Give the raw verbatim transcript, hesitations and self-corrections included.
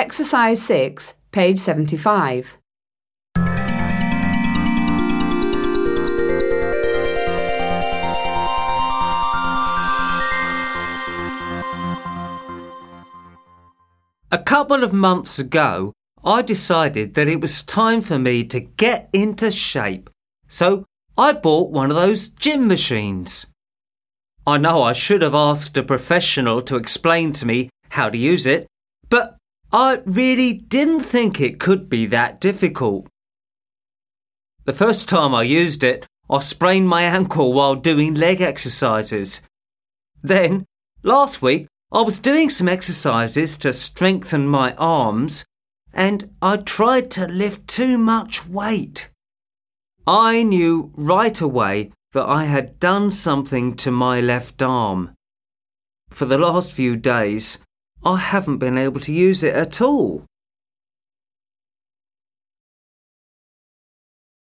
Exercise six, page seventy-five. A couple of months ago, I decided that it was time for me to get into shape, so I bought one of those gym machines. I know I should have asked a professional to explain to me how to use it, but I really didn't think it could be that difficult. The first time I used it, I sprained my ankle while doing leg exercises. Then, last week, I was doing some exercises to strengthen my arms, and I tried to lift too much weight. I knew right away that I had done something to my left arm. For the last few days, I haven't been able to use it at all.